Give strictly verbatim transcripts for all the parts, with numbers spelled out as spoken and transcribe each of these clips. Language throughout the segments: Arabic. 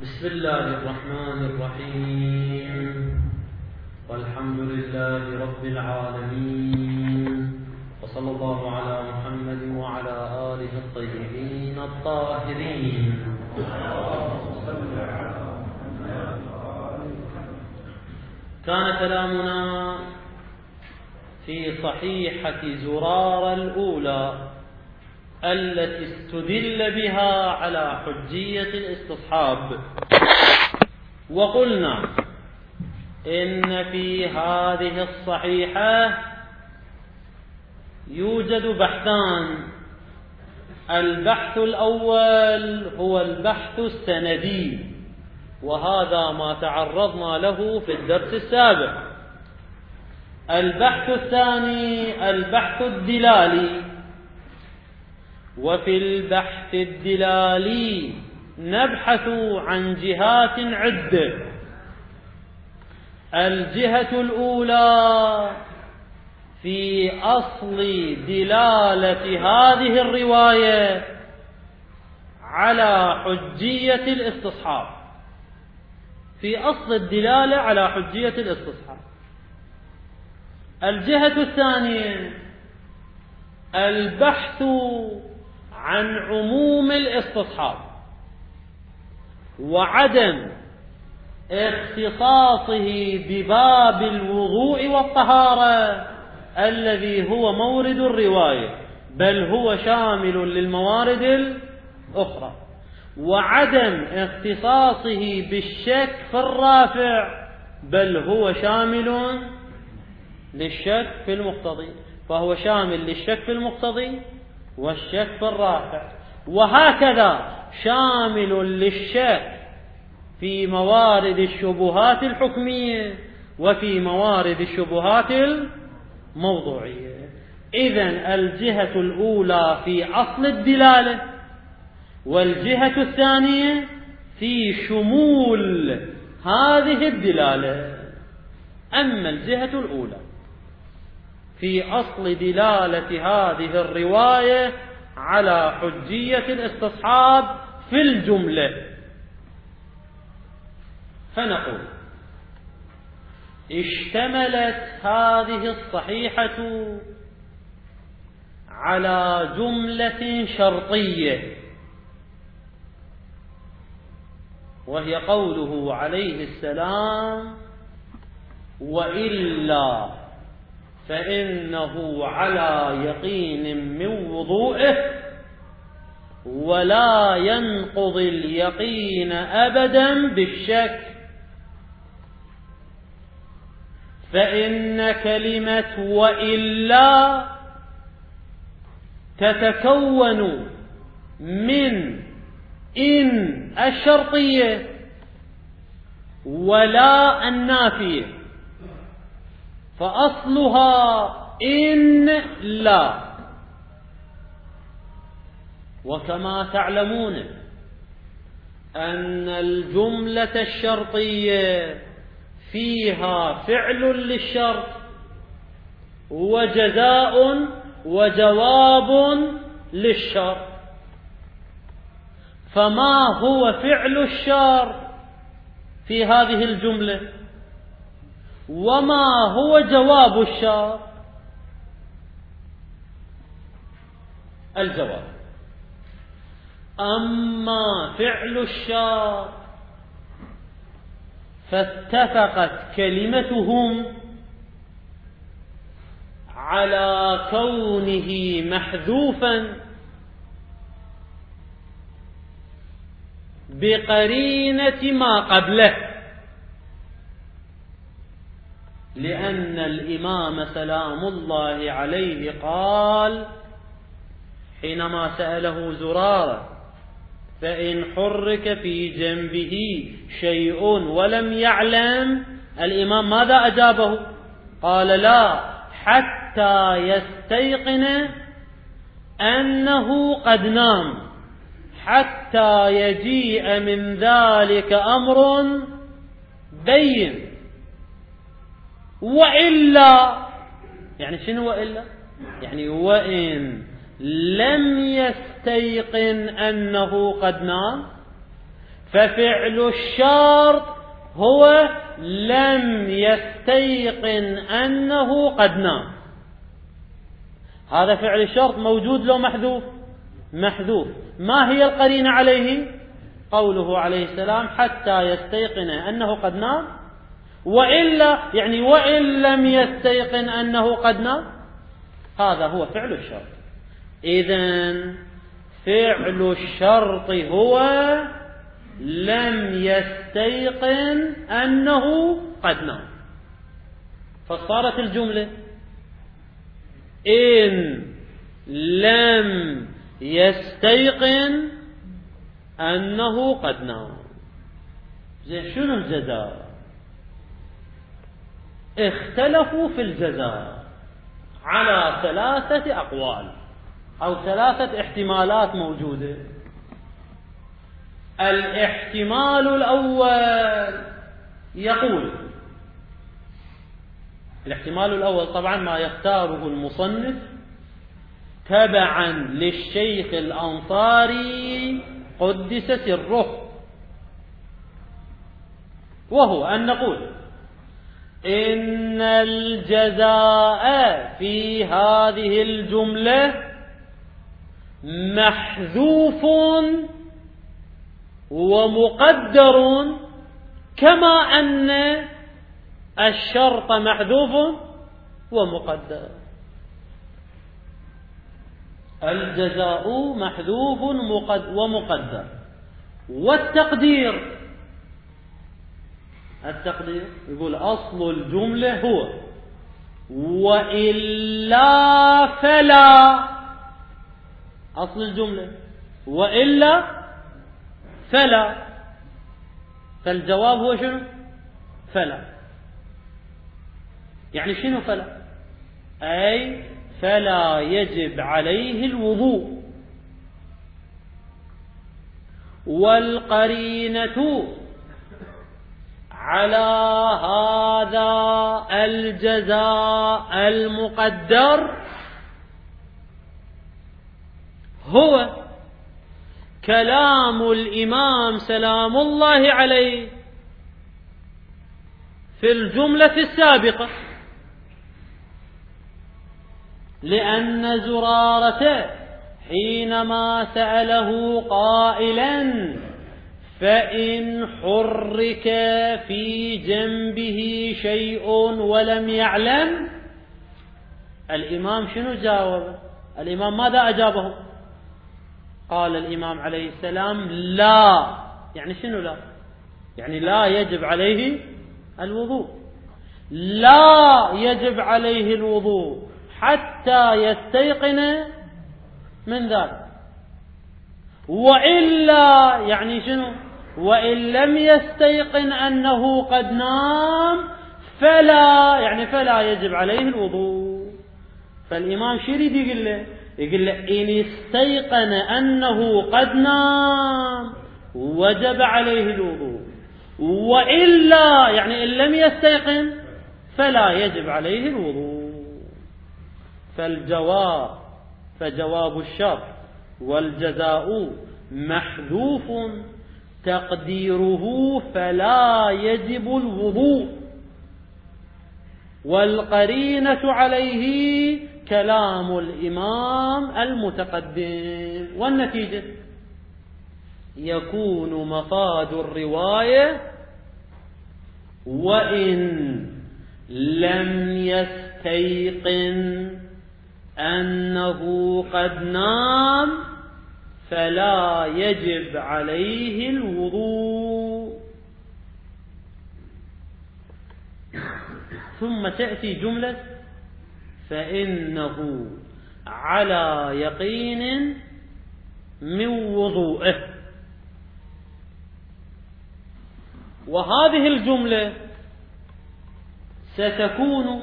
بسم الله الرحمن الرحيم والحمد لله رب العالمين وصلى الله على محمد وعلى آله الطيبين الطاهرين. كان كلامنا في صحيحة زرارة الأولى التي استدل بها على حجية الاستصحاب، وقلنا إن في هذه الصحيحة يوجد بحثان. البحث الأول هو البحث السندي، وهذا ما تعرضنا له في الدرس السابق. البحث الثاني البحث الدلالي، وفي البحث الدلالي نبحث عن جهات عدة. الجهة الأولى في أصل دلالة هذه الرواية على حجية الاستصحاب، في أصل الدلالة على حجية الاستصحاب. الجهة الثانية البحث عن عموم الاستصحاب وعدم اختصاصه بباب الوضوء والطهارة الذي هو مورد الرواية، بل هو شامل للموارد الأخرى، وعدم اختصاصه بالشك في الرافع، بل هو شامل للشك في المقتضي، فهو شامل للشك في المقتضي والشك في الرافع، وهكذا شامل للشك في موارد الشبهات الحكمية وفي موارد الشبهات الموضوعية. إذن الجهة الأولى في أصل الدلالة، والجهة الثانية في شمول هذه الدلالة. أما الجهة الأولى في أصل دلالة هذه الرواية على حجية الاستصحاب في الجملة، فنقول اشتملت هذه الصحيحة على جملة شرطية، وهي قوله عليه السلام: وإلا فإنه على يقين من وضوئه ولا ينقض اليقين أبدا بالشك. فإن كلمة وإلا تتكون من إن الشرطية ولا النافية، فأصلها إن لا. وكما تعلمون أن الجملة الشرطية فيها فعل للشرط وجزاء وجواب للشرط، فما هو فعل الشرط في هذه الجملة وما هو جواب الشرط؟ الجواب: أما فعل الشرط فاتفقت كلمتهم على كونه محذوفا بقرينة ما قبله، لأن الإمام سلام الله عليه قال حينما سأله زرارة: فإن حرك في جنبه شيء ولم يعلم، الإمام ماذا أجابه؟ قال: لا حتى يستيقن أنه قد نام، حتى يجيء من ذلك أمر بين. وإلا يعني شنو وإلا؟ يعني وإن لم يستيقن أنه قد نام ففعل الشرط هو لم يستيقن أنه قد نام. هذا فعل الشرط موجود لو محذوف؟ محذوف. ما هي القرينة عليه؟ قوله عليه السلام حتى يستيقن أنه قد نام، وإلا يعني وإن لم يستيقن أنه قد نام، هذا هو فعل الشرط. إذن فعل الشرط هو لم يستيقن أنه قد نام. فصارت الجملة إن لم يستيقن أنه قد نام. زين، شنو الجزاء؟ اختلفوا في الجزاء على ثلاثة أقوال أو ثلاثة احتمالات موجودة. الاحتمال الأول يقول، الاحتمال الأول طبعا ما يختاره المصنف تبعا للشيخ الأنصاري قدس سره، وهو أن نقول إن الجزاء في هذه الجملة محذوف ومقدر كما أن الشرط محذوف ومقدر. الجزاء محذوف ومقدر. والتقدير، التقدير يقول أصل الجملة هو وإلا فلا. أصل الجملة وإلا فلا، فالجواب هو شنو؟ فلا. يعني شنو فلا؟ أي فلا يجب عليه الوضوء. والقرينة على هذا الجزاء المقدر هو كلام الإمام سلام الله عليه في الجملة السابقة، لأن زرارة حينما سأله قائلا فإن حرك في جنبه شيء ولم يعلم، الإمام شنو جاوب؟ الإمام ماذا أجابه؟ قال الإمام عليه السلام لا. يعني شنو لا؟ يعني لا يجب عليه الوضوء. لا يجب عليه الوضوء حتى يستيقن من ذلك. وإلا يعني شنو؟ وإن لم يستيقن أنه قد نام فلا، يعني فلا يجب عليه الوضوء. فالإمام شو يريد يقول له؟ يقول له إن استيقن أنه قد نام وجب عليه الوضوء، وإلا يعني إن لم يستيقن فلا يجب عليه الوضوء. فالجواب فجواب الشرط والجزاء محذوف تقديره فلا يجب الوضوء، والقرينة عليه كلام الإمام المتقدم. والنتيجة يكون مفاد الرواية وإن لم يستيقن أنه قد نام فلا يجب عليه الوضوء. ثم تأتي جملة فإنه على يقين من وضوءه. وهذه الجملة ستكون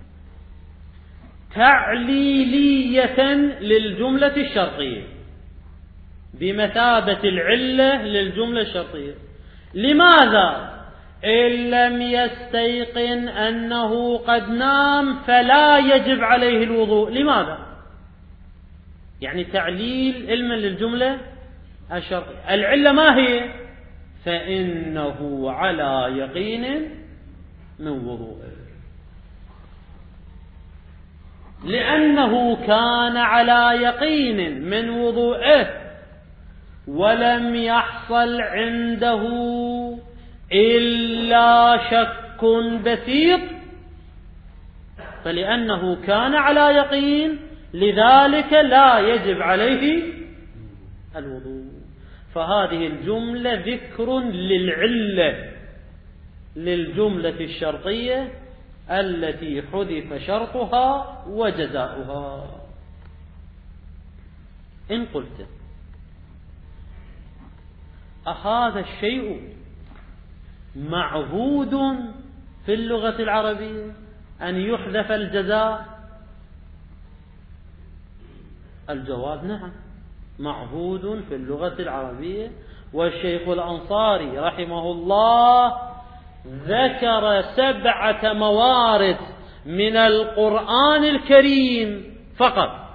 تعليلية للجملة الشرطية بمثابة العلة للجملة الشرطية. لماذا؟ إن لم يستيقن أنه قد نام فلا يجب عليه الوضوء. لماذا؟ يعني تعليل علما للجملة الشرطية. العلة ما هي؟ فإنه على يقين من وضوئه، لأنه كان على يقين من وضوئه ولم يحصل عنده إلا شك بسيط، فلأنه كان على يقين لذلك لا يجب عليه الوضوء. فهذه الجملة ذكر للعلة للجملة الشرطية التي حذف شرطها وجزاؤها. إن قلت أهذا الشيء معهود في اللغة العربية أن يحذف الجزاء؟ الجواب نعم، معهود في اللغة العربية. والشيخ الأنصاري رحمه الله ذكر سبعة موارد من القرآن الكريم فقط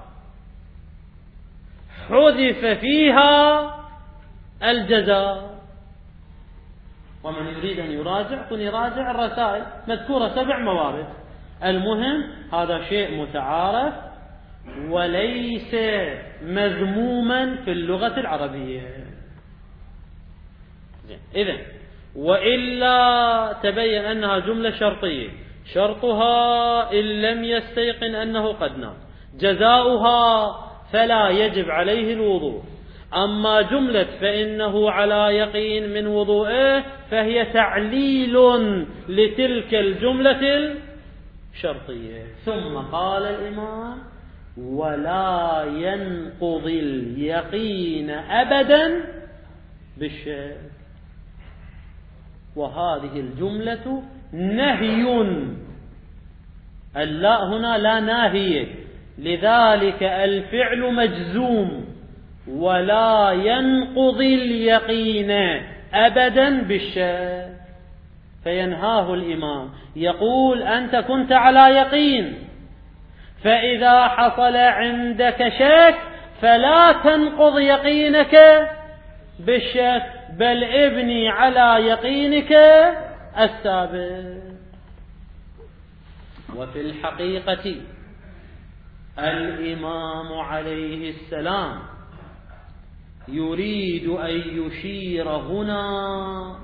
حذف فيها الجزاء. ومن يريد أن يراجع كن يراجع الرسائل مذكورة سبع موارد. المهم هذا شيء متعارف وليس مذموما في اللغة العربية. إذن وإلا تبين أنها جملة شرطية، شرطها إن لم يستيقن أنه قد نام، جزاؤها فلا يجب عليه الوضوء. أما جملة فإنه على يقين من وضوئه فهي تعليل لتلك الجملة الشرطية. ثم قال الإمام ولا ينقضي اليقين أبدا بالشك. وهذه الجملة نهي، اللاء هنا لا ناهية، لذلك الفعل مجزوم. ولا ينقضي اليقين أبدا بالشك، فينهاه الإمام يقول أنت كنت على يقين، فإذا حصل عندك شك فلا تنقض يقينك بالشك، بل ابني على يقينك السابق. وفي الحقيقة الإمام عليه السلام يريد أن يشير هنا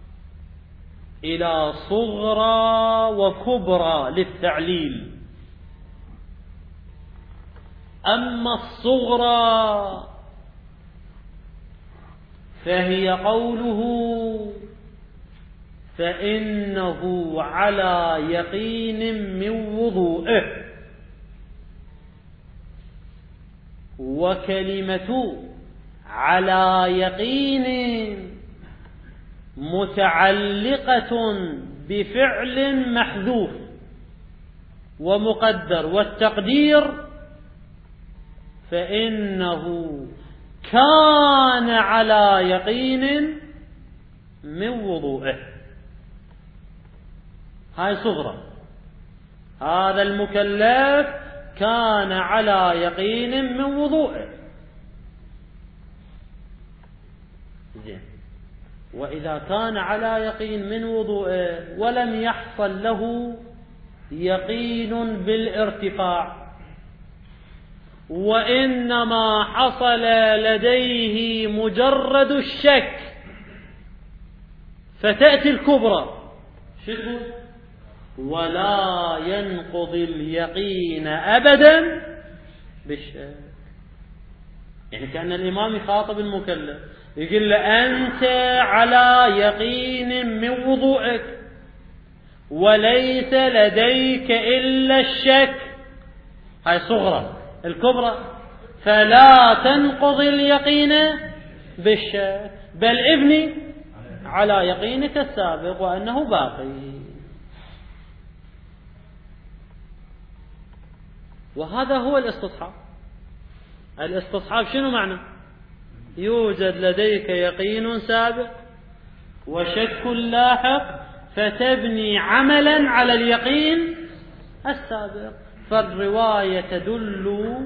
إلى صغرى وكبرى للتعليل. أما الصغرى فهي قوله فإنه على يقين من وضوئه، وكلمة على يقين متعلقة بفعل محذوف ومقدر، والتقدير فإنه كان على يقين من وضوئه. هاي صغرى، هذا المكلف كان على يقين من وضوئه. زين. وإذا كان على يقين من وضوئه ولم يحصل له يقين بالارتفاع، وإنما حصل لديه مجرد الشك، فتأتي الكبرى شو تقول؟ ولا ينقضي اليقين أبدا بالشك. يعني كأن الإمام يخاطب المكلف يقول له أنت على يقين من وضوئك وليس لديك إلا الشك، هاي صغرى. الكبرى فلا تنقضي اليقين بالشك، بل ابني على يقينك السابق وأنه باقي. وهذا هو الاستصحاب. الاستصحاب شنو معنى؟ يوجد لديك يقين سابق وشك لاحق، فتبني عملا على اليقين السابق. فالرواية تدل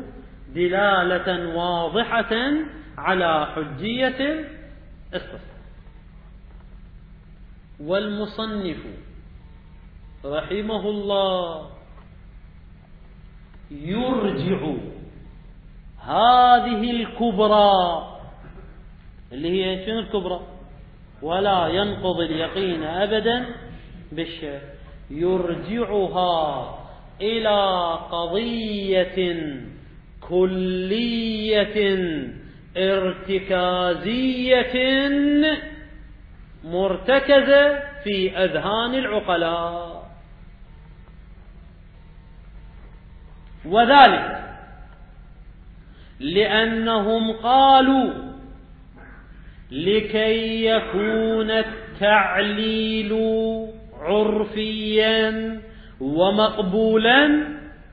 دلالة واضحة على حجية الاستصحاب. والمصنف رحمه الله يرجع هذه الكبرى اللي هي شنو الكبرى؟ ولا ينقض اليقين أبدا بالشك، يرجعها إلى قضية كلية ارتكازية مرتكزة في أذهان العقلاء. وذلك لأنهم قالوا لكي يكون التعليل عرفيا ومقبولا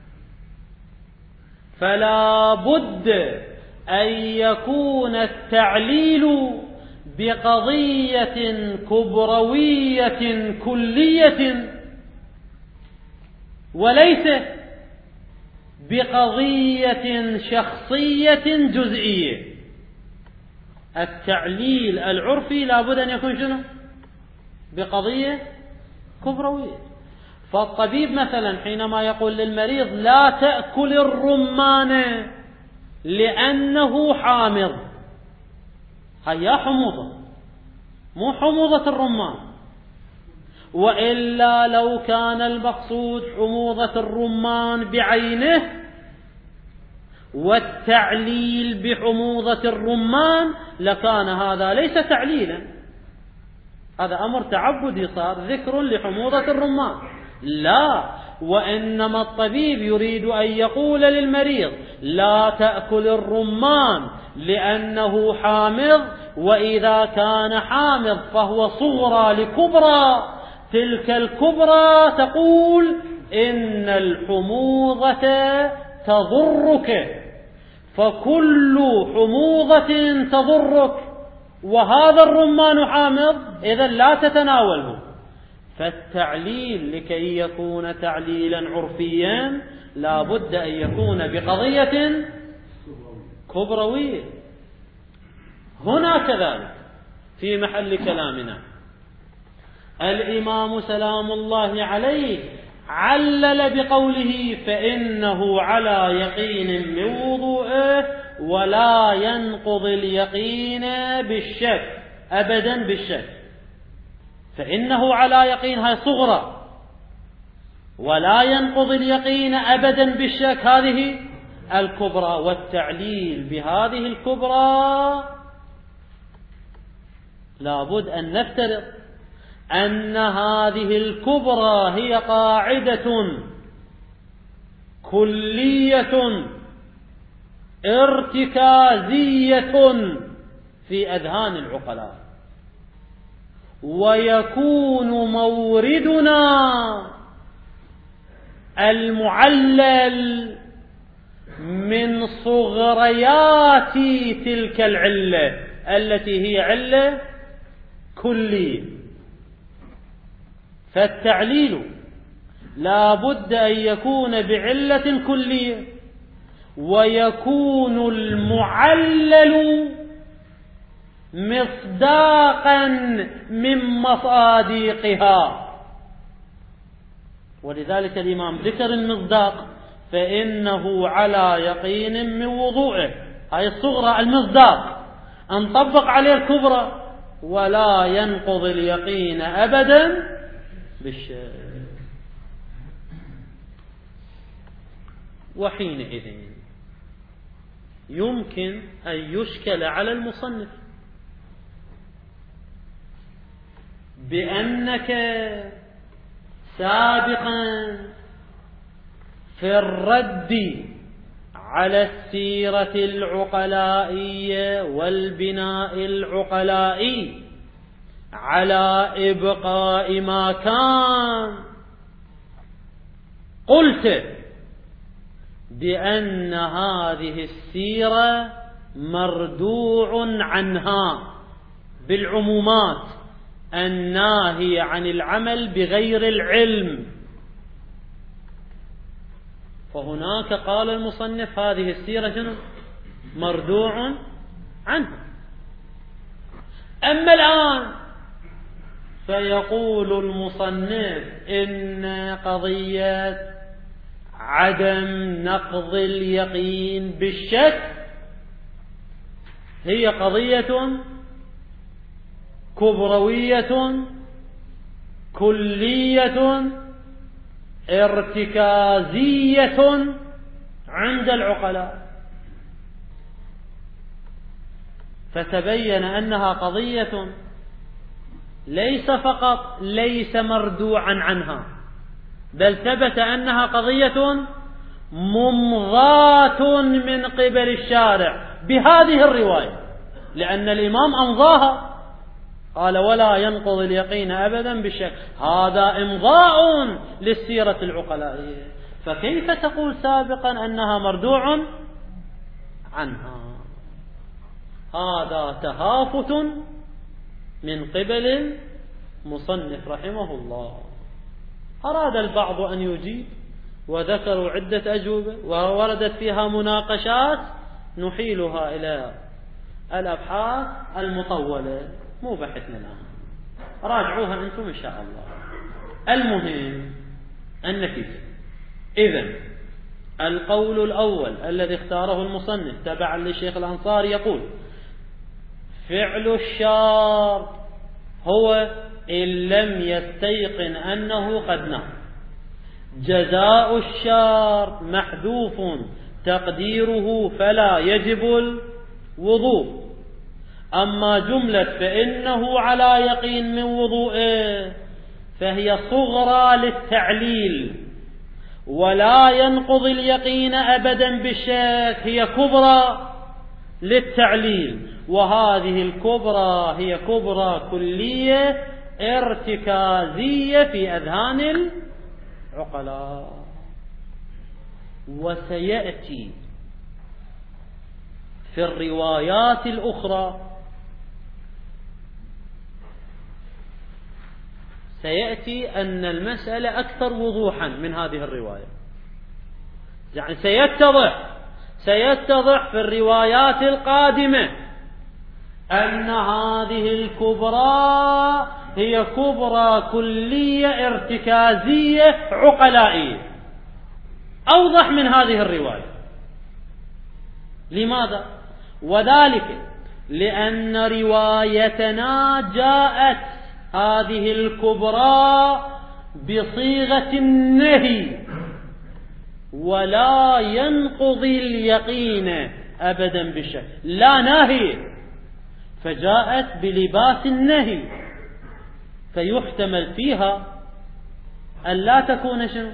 فلا بد أن يكون التعليل بقضية كبروية كلية وليس بقضية شخصية جزئية. التعليل العرفي لا بد أن يكون شنو؟ بقضية كبروية. فالطبيب مثلا حينما يقول للمريض لا تأكل الرمان لأنه حامض، هيا حموضة مو حموضة الرمان، وإلا لو كان المقصود حموضة الرمان بعينه والتعليل بحموضة الرمان لكان هذا ليس تعليلا، هذا أمر تعبدي صار ذكر لحموضة الرمان. لا، وإنما الطبيب يريد أن يقول للمريض لا تأكل الرمان لأنه حامض، وإذا كان حامض فهو صغرى لكبرى، تلك الكبرى تقول إن الحموضة تضرك، فكل حموضة تضرك وهذا الرمان حامض إذا لا تتناوله. فالتعليل لكي يكون تعليلا عرفيا لا بد أن يكون بقضية كبروية. هنا كذلك في محل كلامنا الإمام سلام الله عليه علل بقوله فإنه على يقين من وضوءه ولا ينقض اليقين بالشك أبدا بالشك. فإنه على يقين هاي صغرى، ولا ينقض اليقين أبدا بالشك هذه الكبرى. والتعليل بهذه الكبرى لابد أن نفترض أن هذه الكبرى هي قاعدة كلية ارتكازية في أذهان العقلاء، ويكون موردنا المعلل من صغريات تلك العلة التي هي علة كلية. فالتعليل لا بد أن يكون بعلة كلية، ويكون المعلل مصداقا من مصادقها. ولذلك الإمام ذكر المصداق فإنه على يقين من وضوءه، هاي الصغرى المصداق نطبق عليه الكبرى ولا ينقض اليقين أبدا بالشك. وحينئذ يمكن أن يشكل على المصنف بأنك سابقا في الرد على السيرة العقلائية والبناء العقلائي على إبقاء ما كان قلت بأن هذه السيرة مردوع عنها بالعمومات الناهي عن العمل بغير العلم. فهناك قال المصنف هذه السيرة شنو؟ مردوع عنها. أما الآن فيقول المصنف إن قضية عدم نقض اليقين بالشك هي قضية كبروية كلية ارتكازية عند العقلاء، فتبين أنها قضية ليس فقط ليس مردوعا عنها، بل ثبت أنها قضية ممضاة من قبل الشارع بهذه الرواية، لأن الإمام أمضاها، قال ولا ينقض اليقين أبدا بالشك، هذا إمضاء للسيرة العقلائية، فكيف تقول سابقا أنها مردوع عنها؟ هذا تهافت من قبل المصنف رحمه الله. أراد البعض أن يجيب وذكروا عدة أجوبة ووردت فيها مناقشات، نحيلها إلى الأبحاث المطولة، مو بحثنا الآن، راجعوها أنتم إن شاء الله. المهم النتيجة. إذن القول الأول الذي اختاره المصنف تبعا للشيخ الأنصاري يقول فعل الشار هو إن لم يستيقن أنه قد نام، جزاء الشار محذوف تقديره فلا يجب الوضوء. أما جملة فإنه على يقين من وضوئه فهي صغرى للتعليل، ولا ينقض اليقين أبدا بالشك هي كبرى للتعليل، وهذه الكبرى هي كبرى كلية ارتكازية في أذهان العقلاء. وسيأتي في الروايات الأخرى سيأتي أن المسألة أكثر وضوحا من هذه الرواية، يعني سيتضح سيتضح في الروايات القادمة أن هذه الكبرى هي كبرى كلية ارتكازية عقلائية، أوضح من هذه الرواية. لماذا؟ وذلك لأن روايتنا جاءت هذه الكبرى بصيغة النهي، ولا ينقضي اليقين أبدا بالشك، لا ناهي، فجاءت بلباس النهي، فيحتمل فيها أن لا تكون شنو؟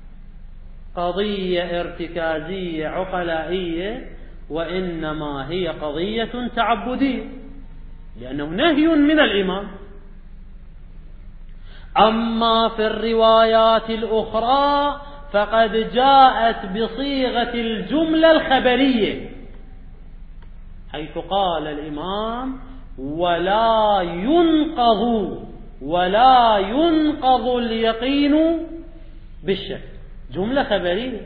قضية ارتكازية عقلائية، وإنما هي قضية تعبدية، لأنه نهي من الإمام. أما في الروايات الأخرى فقد جاءت بصيغة الجملة الخبرية، حيث قال الإمام ولا ينقض ولا ينقض اليقين بالشك، جملة خبرية.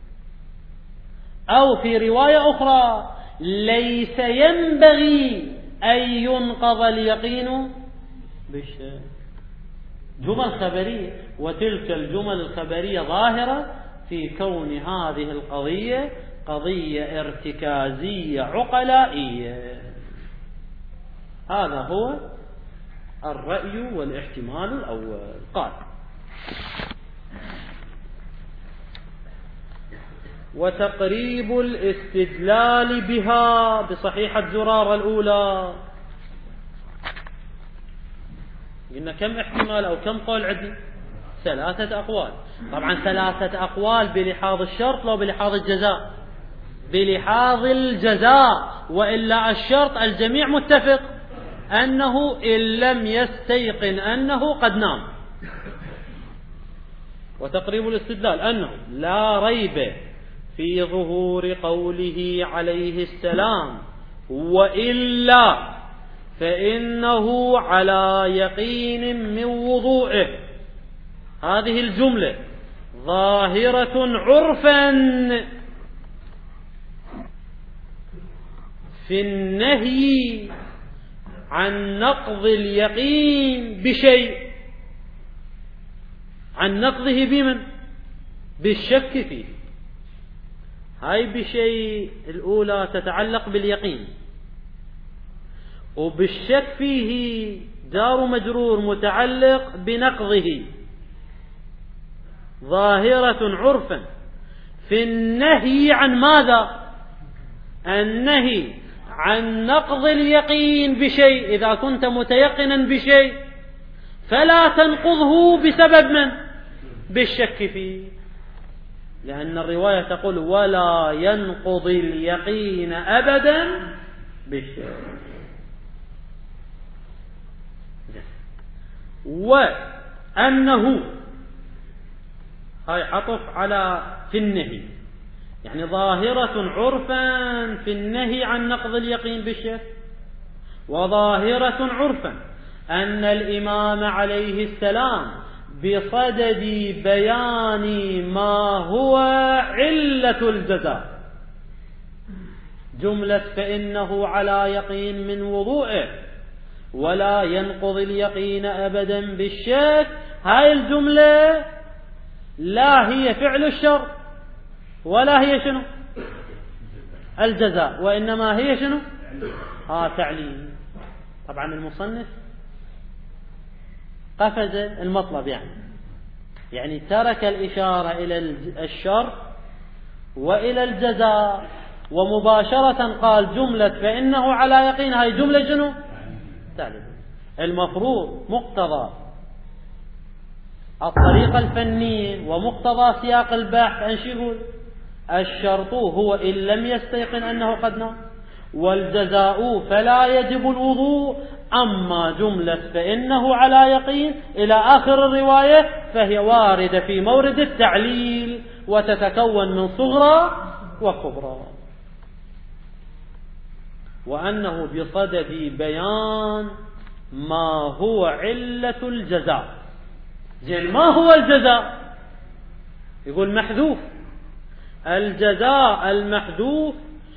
أو في رواية أخرى ليس ينبغي أن ينقض اليقين بالشك، جمل خبرية. وتلك الجمل الخبرية ظاهرة في كون هذه القضية قضية ارتكازية عقلائية. هذا هو الرأي والاحتمال الأول. قال وتقريب الاستدلال بها بصحيحة زرارة الأولى، قلنا كم احتمال أو كم قول عندي؟ ثلاثة أقوال. طبعا ثلاثة أقوال بلحاظ الشرط لو بلحاظ الجزاء؟ بلحاظ الجزاء، وإلا الشرط الجميع متفق أنه إن لم يستيقن أنه قد نام. وتقريب الاستدلال أنه لا ريب في ظهور قوله عليه السلام وإلا فإنه على يقين من وضوئه، هذه الجملة ظاهرة عرفا في النهي عن نقض اليقين بشيء، عن نقضه بمن؟ بالشك فيه. هاي بشيء الأولى تتعلق باليقين، وبالشك فيه جار مجرور متعلق بنقضه، ظاهرة عرفا في النهي عن ماذا؟ النهي عن نقض اليقين بشيء. إذا كنت متيقنا بشيء فلا تنقضه بسبب من؟ بالشك فيه، لأن الرواية تقول ولا ينقض اليقين أبدا بالشك. وأنه هاي عطف على في النهي، يعني ظاهرة عرفا في النهي عن نقض اليقين بالشك، وظاهرة عرفا أن الإمام عليه السلام بصدد بيان ما هو علة الجزاء، جملة فإنه على يقين من وضوئه ولا ينقض اليقين أبدا بالشك، هاي الجملة لا هي فعل الشر ولا هي شنو الجزاء، وإنما هي شنو آه تعليل. طبعا المصنف قفز المطلب، يعني يعني ترك الإشارة إلى الشر وإلى الجزاء، ومباشرة قال جملة فإنه على يقين، هاي جملة شنو تعليل. المفروض مقتضى الطريقة الفنية ومقتضى سياق البحث أن يقول الشرط هو إن لم يستيقن أنه قد نام، والجزاء فلا يجب الوضوء. أما جملة فإنه على يقين إلى آخر الرواية فهي واردة في مورد التعليل، وتتكون من صغرى وكبرى. وأنه بصدد بيان ما هو علة الجزاء. زين، ما هو الجزاء؟ يقول محذوف. الجزاء المحذوف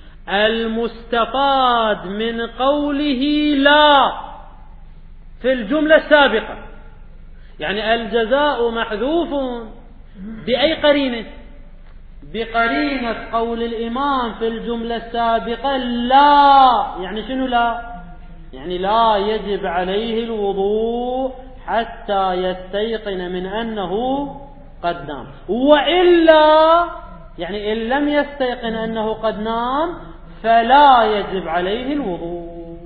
المستفاد من قوله لا في الجملة السابقة، يعني الجزاء محذوف بأي قرينة؟ بقرينة قول الإمام في الجملة السابقة لا. يعني شنو لا؟ يعني لا يجب عليه الوضوء حتى يستيقن من أنه قد نام، وإلا يعني إن لم يستيقن أنه قد نام فلا يجب عليه الوضوء.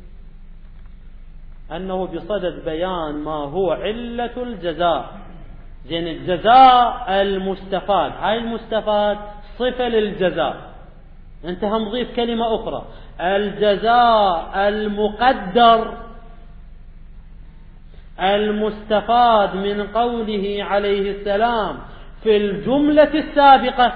أنه بصدد بيان ما هو علة الجزاء. زين، الجزاء المستفاد، هاي المستفاد صفة للجزاء، انت هم نضيف كلمة أخرى، الجزاء المقدر المستفاد من قوله عليه السلام في الجملة السابقة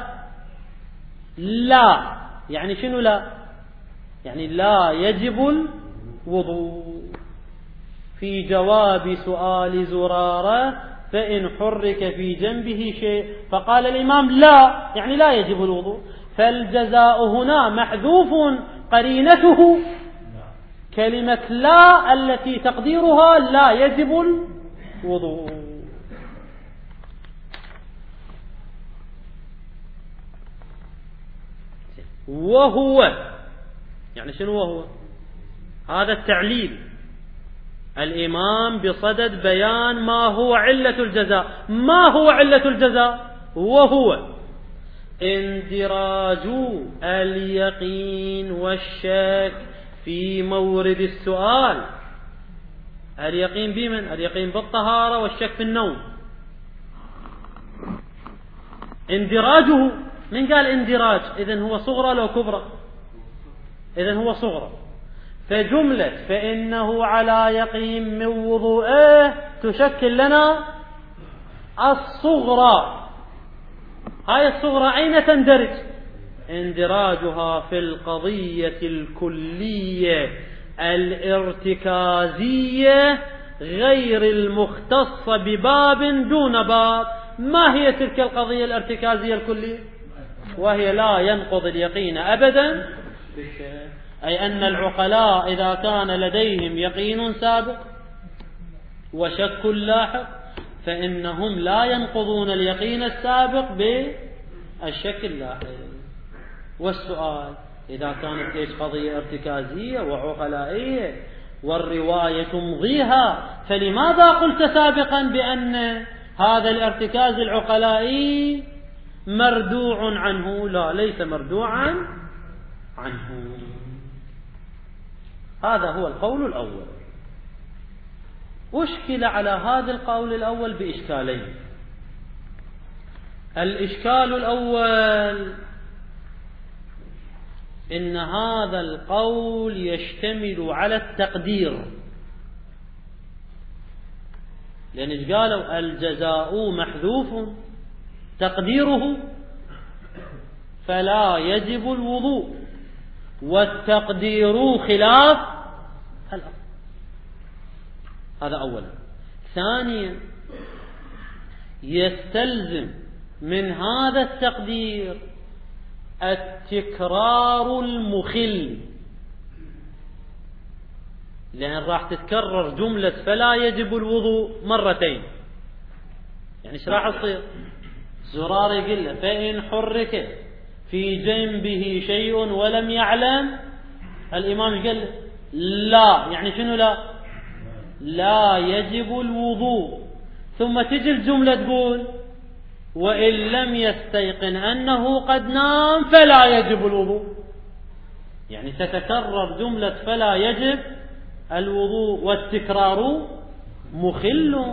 لا. يعني شنو لا؟ يعني لا يجب الوضوء. في جواب سؤال زرارة فإن حرك في جنبه شيء فقال الإمام لا، يعني لا يجب الوضوء. فالجزاء هنا محذوف قرينته كلمة لا التي تقديرها لا يجب الوضوء. وهو يعني شنو وهو؟ هذا التعليل. الإمام بصدد بيان ما هو علة الجزاء. ما هو علة الجزاء؟ وهو اندراج اليقين والشك في مورد السؤال. اليقين بمن؟ اليقين بالطهارة والشك في النوم. اندراجه، من قال اندراج؟ إذن هو صغرى لو كبرى؟ إذن هو صغرى. فجملة فإنه على يقين من وضوءه تشكل لنا الصغرى. هاي الصغرى أين تندرج؟ اندراجها في القضية الكلية الارتكازية غير المختصة بباب دون باب. ما هي تلك القضية الارتكازية الكلية؟ وهي لا ينقض اليقين أبدا. أي أن العقلاء إذا كان لديهم يقين سابق وشك لاحق فإنهم لا ينقضون اليقين السابق بالشك اللاحق. والسؤال إذا كانت ليش قضية ارتكازية وعقلائية والرواية تمضيها، فلماذا قلت سابقا بأن هذا الارتكاز العقلائي مردوع عنه؟ لا، ليس مردوعا عنه. هذا هو القول الأول. أشكل على هذا القول الأول بإشكالين. الإشكال الأول إن هذا القول يشتمل على التقدير، لأن قالوا الجزاء محذوف تقديره فلا يجب الوضوء، والتقدير خلاف الأصل. هذا أولا. ثانيا يستلزم من هذا التقدير التكرار المخل، لأن راح تتكرر جملة فلا يجب الوضوء مرتين. يعني ايش راح تصير؟ زرار يقول له فإن حرك في جنبه شيء ولم يعلم، الإمام قال له لا، يعني شنو لا؟ لا يجب الوضوء. ثم تجي الجملة تقول وإن لم يستيقن أنه قد نام فلا يجب الوضوء. يعني تتكرر جملة فلا يجب الوضوء والتكرار مخل،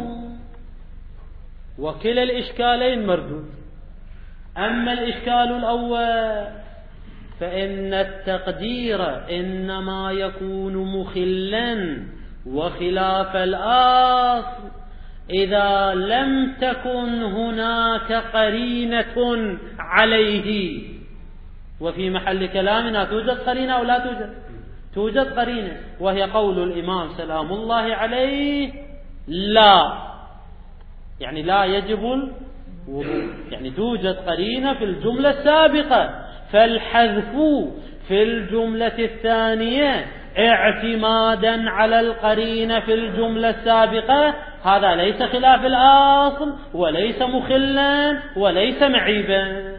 وكلا الإشكالين مردود. أما الإشكال الأول فإن التقدير إنما يكون مخلا وخلاف الأصل إذا لم تكن هناك قرينة عليه. وفي محل كلامنا توجد قرينة أو لا توجد؟ توجد قرينة، وهي قول الإمام سلام الله عليه لا، يعني لا يجب الوضوء، يعني توجد قرينة في الجملة السابقة. فالحذف في الجملة الثانية اعتمادا على القرينة في الجملة السابقة هذا ليس خلاف الأصل وليس مخلا وليس معيبا.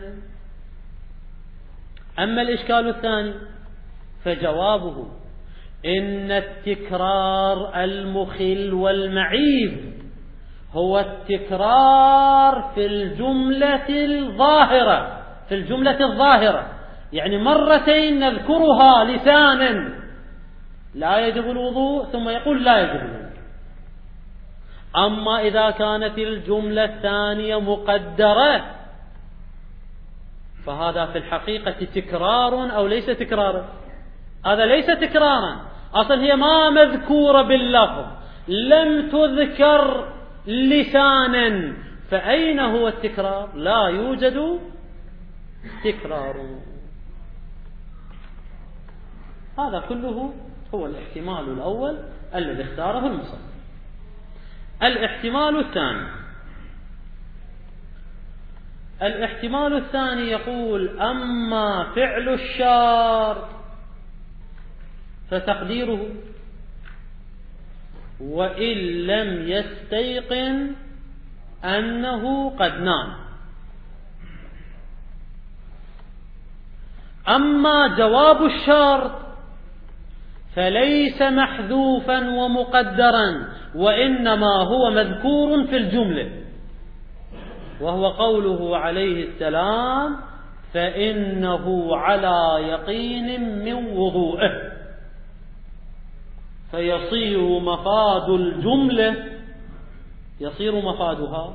أما الإشكال الثاني فجوابه إن التكرار المخل والمعيب هو التكرار في الجملة الظاهرة، في الجملة الظاهرة يعني مرتين نذكرها لسانا لا يجب الوضوء ثم يقول لا يجب الوضوء. أما إذا كانت الجملة الثانية مقدرة فهذا في الحقيقة تكرار أو ليس تكرارا؟ هذا ليس تكرارا، أصلا هي ما مذكورة باللفظ، لم تذكر لسانا، فأين هو التكرار؟ لا يوجد تكرار. هذا كله هو الاحتمال الأول الذي اختاره المصنف. الاحتمال الثاني الاحتمال الثاني يقول أما فعل الشارط فتقديره وإن لم يستيقن أنه قد نام. أما جواب الشرط فليس محذوفا ومقدرا، وإنما هو مذكور في الجملة، وهو قوله عليه السلام فإنه على يقين من وضوءه، فيصير مفاد الجملة يصير مفادها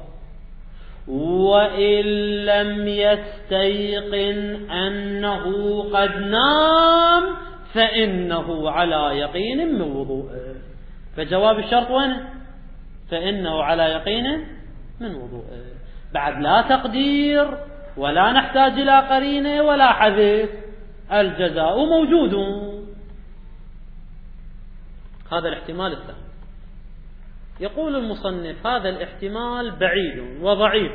وإن لم يستيقن أنه قد نام فإنه على يقين من وضوءه. فجواب الشرط وين؟ فإنه على يقين من وضوءه. بعد لا تقدير ولا نحتاج إلى قرينة ولا حذف، الجزاء موجود. هذا الاحتمال الثاني. يقول المصنف هذا الاحتمال بعيد وضعيف.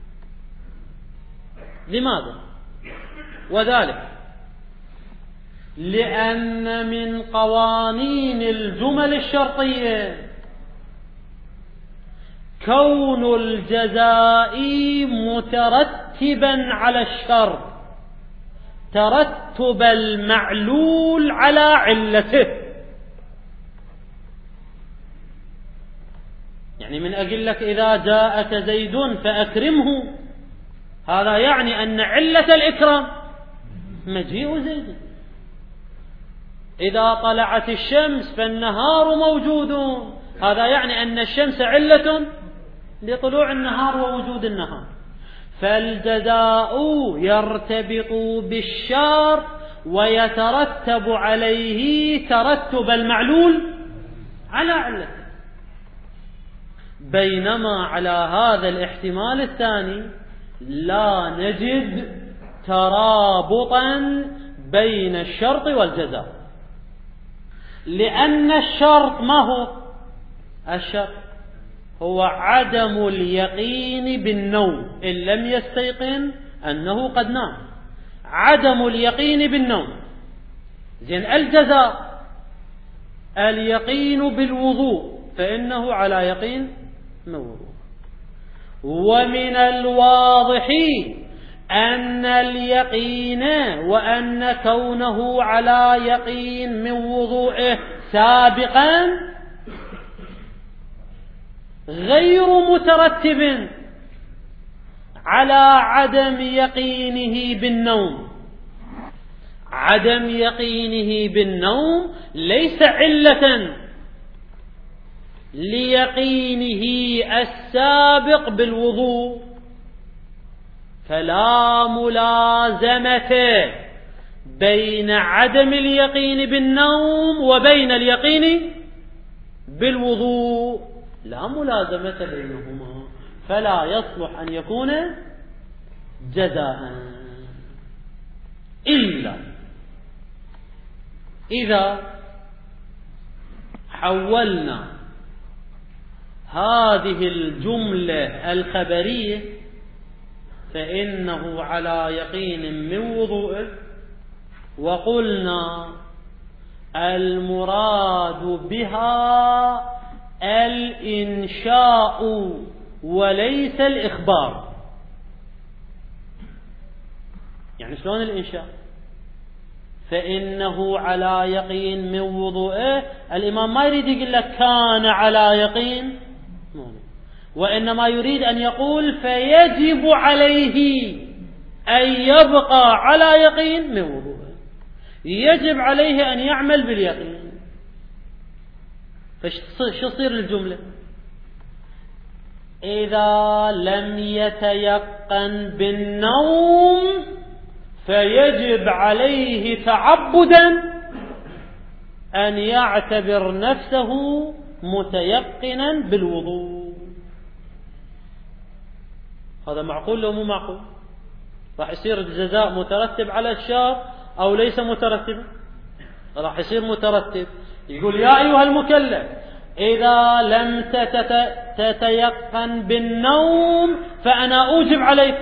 لماذا؟ وذلك لأن من قوانين الجمل الشرطية كون الجزاء مترتبا على الشرط ترتب المعلول على علته. يعني من أقول لك إذا جاءك زيد فأكرمه، هذا يعني أن علة الإكرام مجيء زيد. إذا طلعت الشمس فالنهار موجود، هذا يعني أن الشمس علة لطلوع النهار ووجود النهار. فالجزاء يرتبط بالشرط ويترتب عليه ترتب المعلول على علته. بينما على هذا الاحتمال الثاني لا نجد ترابطا بين الشرط والجزاء، لأن الشرط ما هو؟ الشرط هو عدم اليقين بالنوم إن لم يستيقن أنه قد نام، عدم اليقين بالنوم. زين، الجزاء اليقين بالوضوء فإنه على يقين من وضوء. ومن الواضح أن اليقين وأن كونه على يقين من وضوءه سابقا غير مترتب على عدم يقينه بالنوم. عدم يقينه بالنوم ليس علة ليقينه السابق بالوضوء، فلا ملازمة بين عدم اليقين بالنوم وبين اليقين بالوضوء، لا ملازمة بينهما، فلا يصلح أن يكون جزاء إلا إذا حولنا هذه الجملة الخبرية فإنه على يقين من وضوءه، وقلنا المراد بها الإنشاء وليس الإخبار. يعني شلون الإنشاء؟ فإنه على يقين من وضوءه، الإمام ما يريد يقول لك كان على يقين، وإنما يريد أن يقول فيجب عليه أن يبقى على يقين من وضوءه، يجب عليه أن يعمل باليقين. فش تصير الجملة؟ إذا لم يتيقن بالنوم فيجب عليه تعبدا أن يعتبر نفسه متيقنا بالوضوء. هذا معقول لو مو معقول؟ راح يصير الجزاء مترتب على الشرط أو ليس مترتبا؟ راح يصير مترتب. يقول يا أيها المكلف إذا لم تتيقن بالنوم فأنا أوجب عليك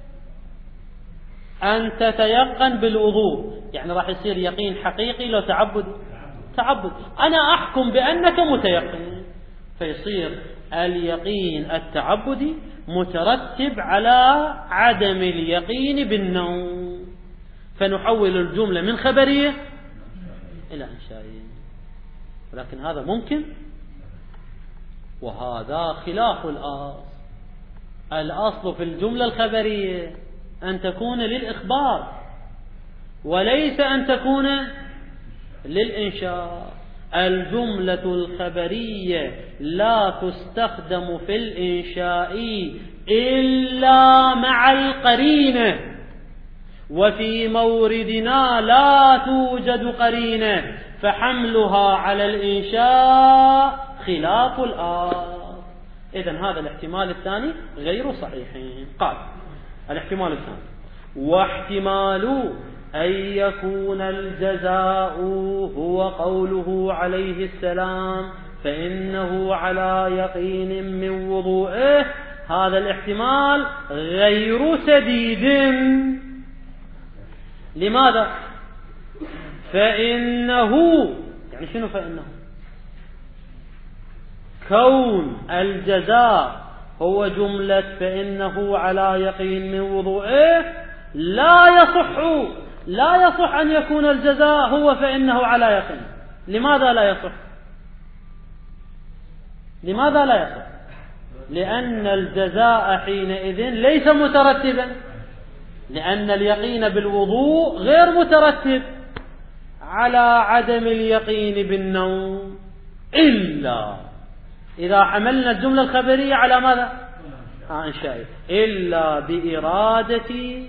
أن تتيقن بالوضوء. يعني راح يصير يقين حقيقي لو تعبدي؟ تعبد. أنا أحكم بأنك متيقن، فيصير اليقين التعبدي مترتب على عدم اليقين بالنوم، فنحول الجملة من خبرية إلى إنشائية. ولكن هذا ممكن، وهذا خلاف الأصل. الأصل في الجملة الخبرية أن تكون للإخبار وليس أن تكون للإنشاء. الجملة الخبرية لا تستخدم في الإنشاء إلا مع القرينة، وفي موردنا لا توجد قرينة، فحملها على الإنشاء خلاف الآخر. إذن هذا الاحتمال الثاني غير صحيح. قال الاحتمال الثاني: واحتمال أن يكون الجزاء هو قوله عليه السلام فإنه على يقين من وضوئه، هذا الاحتمال غير سديد. لماذا؟ فإنه يعني شنو فإنه؟ كون الجزاء هو جملة فإنه على يقين من وضوئه لا يصح لا يصح أن يكون الجزاء هو فإنه على يقين. لماذا لا يصح؟ لماذا لا يصح؟ لأن الجزاء حينئذ ليس مترتبا، لأن اليقين بالوضوء غير مترتب على عدم اليقين بالنوم، إلا إذا حملنا الجملة الخبرية على ماذا؟ آه إنشائي. إلا بإرادة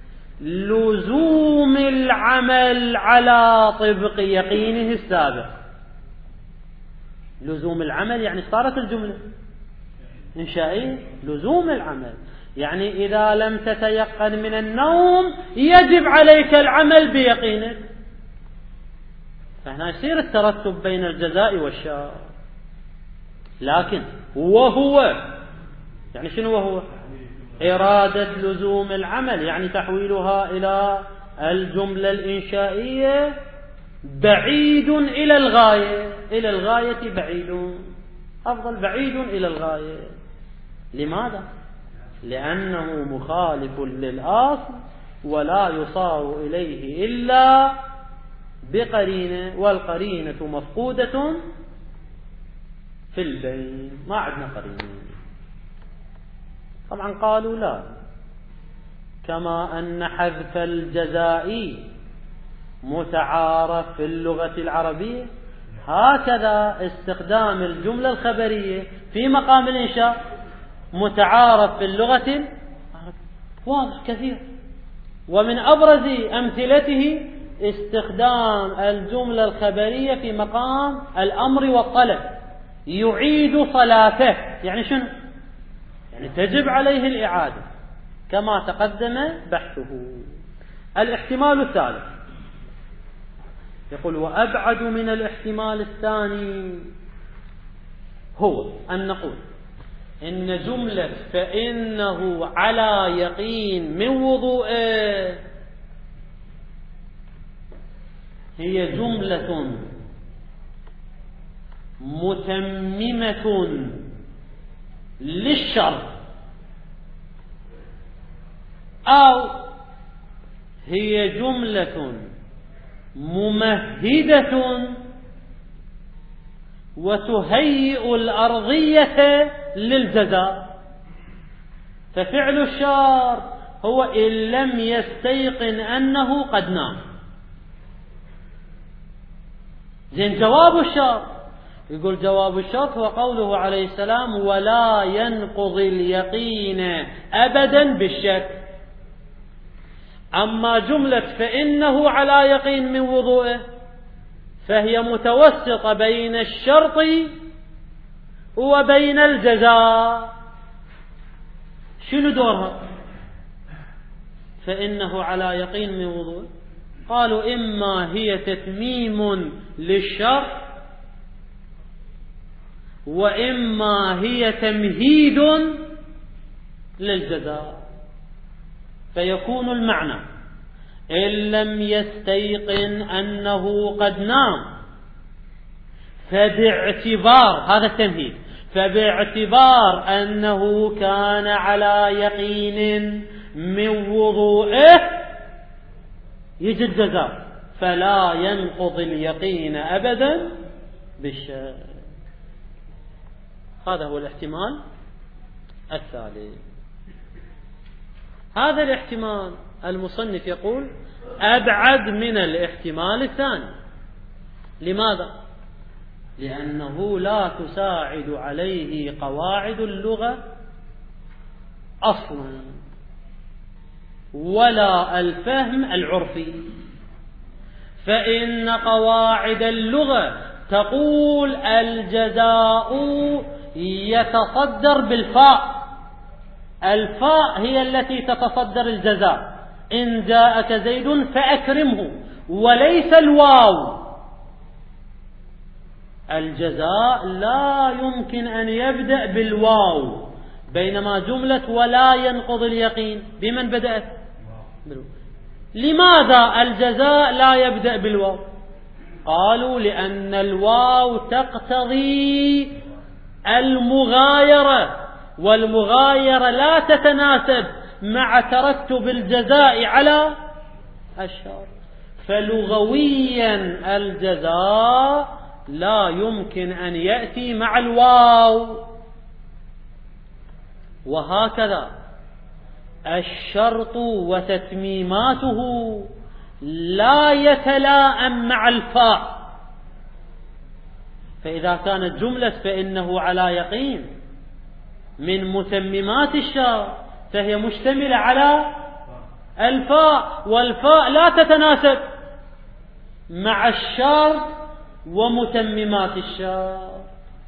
لزوم العمل على طبق يقينه السابق. لزوم العمل يعني صارت الجملة إنشائي لزوم العمل، يعني إذا لم تتيقن من النوم يجب عليك العمل بيقينك، فهنا يصير الترتب بين الجزاء والشر. لكن وهو يعني شنو وهو؟ إرادة لزوم العمل، يعني تحويلها إلى الجملة الإنشائية بعيد إلى الغاية، إلى الغاية بعيد، أفضل بعيد إلى الغاية. لماذا؟ لأنه مخالف للأصل ولا يصار إليه إلا بقرينة، والقرينة مفقودة في البين، ما عندنا قرينة. طبعا قالوا لا، كما أن حذف الجزاء متعارف في اللغة العربية، هكذا استخدام الجملة الخبرية في مقام الإنشاء متعارف في اللغة العربية، واضح كثير. ومن أبرز أمثلته استخدام الجملة الخبرية في مقام الأمر والطلب، يعيد صلاته، يعني شنو؟ يعني تجب عليه الإعادة كما تقدم بحثه. الاحتمال الثالث يقول: وأبعد من الاحتمال الثاني هو أن نقول إن جملة فإنه على يقين من وضوئه هي جملة متممة للشرط، أو هي جملة ممهدة وتهيئ الأرضية للجزاء. ففعل الشرط هو إن لم يستيقن أنه قد نام. زين، جواب الشرط يقول جواب الشرط هو قوله عليه السلام: ولا ينقض اليقين أبدا بالشك. أما جملة فإنه على يقين من وضوئه فهي متوسطة بين الشرط وبين الجزاء. شنو دورها؟ فإنه على يقين من وضوئه، قالوا إما هي تتميم للشرط، وإما هي تمهيد للجزاء. فيكون المعنى: إن لم يستيقن أنه قد نام فباعتبار هذا التمهيد، فباعتبار أنه كان على يقين من وضوئه يجي الجزاء، فلا ينقض اليقين أبدا بالشك. هذا هو الاحتمال الثالث. هذا الاحتمال المصنف يقول أبعد من الاحتمال الثاني. لماذا؟ لأنه لا تساعد عليه قواعد اللغة أصلا ولا الفهم العرفي. فإن قواعد اللغة تقول الجزاء يتصدر بالفاء، الفاء هي التي تتصدر الجزاء. إن جاءك زيد فأكرمه، وليس الواو. الجزاء لا يمكن أن يبدأ بالواو، بينما جملة ولا ينقض اليقين بمن بدأت؟ لماذا الجزاء لا يبدأ بالواو؟ قالوا لأن الواو تقتضي المغايرة، والمغايرة لا تتناسب مع ترتب الجزاء على الشرط، فلغويا الجزاء لا يمكن أن يأتي مع الواو. وهكذا الشرط وتتميماته لا يتلائم مع الفاء، فإذا كانت جملة فإنه على يقين من متممات الشرط فهي مشتملة على الفاء، والفاء لا تتناسب مع الشرط ومتممات الشرط،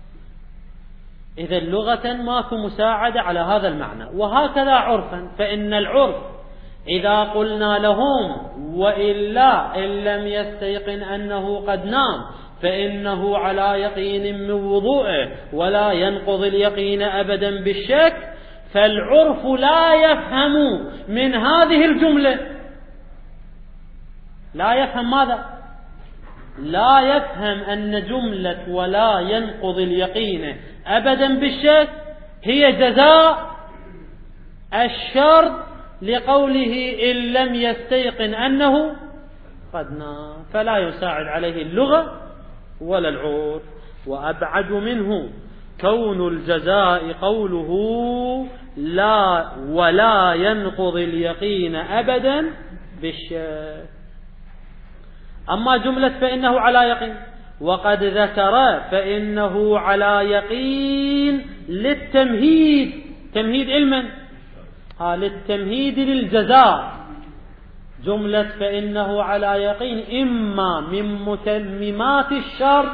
إذا لغة ماكو مساعدة على هذا المعنى. وهكذا عرفا، فإن العرف إذا قلنا لهم وإلا إن لم يستيقن أنه قد نام فإنه على يقين من وضوءه ولا ينقض اليقين أبدا بالشك، فالعرف لا يفهم من هذه الجملة، لا يفهم ماذا؟ لا يفهم أن جملة ولا ينقض اليقين أبدا بالشك هي جزاء الشرط لقوله إن لم يستيقن أنه قد نام، فلا يساعد عليه اللغة ولا العرف. وأبعد منه كون الجزاء قوله لا ولا ينقض اليقين أبدا بالشك. أما جملة فإنه على يقين وقد ذكر فإنه على يقين للتمهيد، تمهيد علما، ها للتمهيد للجزاء. جملة فإنه على يقين إما من متممات الشرط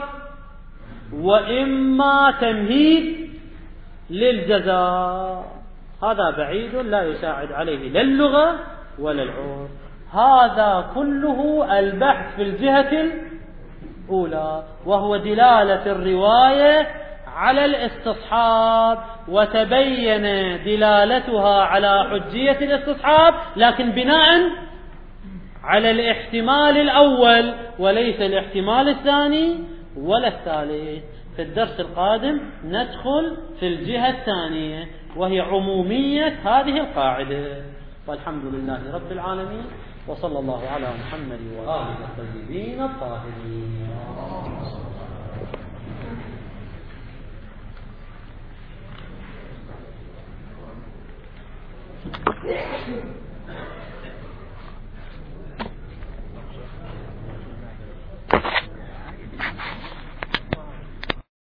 وإما تمهيد للجزاء، هذا بعيد لا يساعد عليه لا اللغة ولا العرف. هذا كله البحث في الجهة الأولى، وهو دلالة الرواية على الاستصحاب، وتبين دلالتها على حجية الاستصحاب لكن بناء على الاحتمال الأول وليس الاحتمال الثاني ولا الثالث. في الدرس القادم ندخل في الجهة الثانية وهي عمومية هذه القاعدة. والحمد لله رب العالمين، وصلى الله على محمد وآله الطيبين الطاهرين.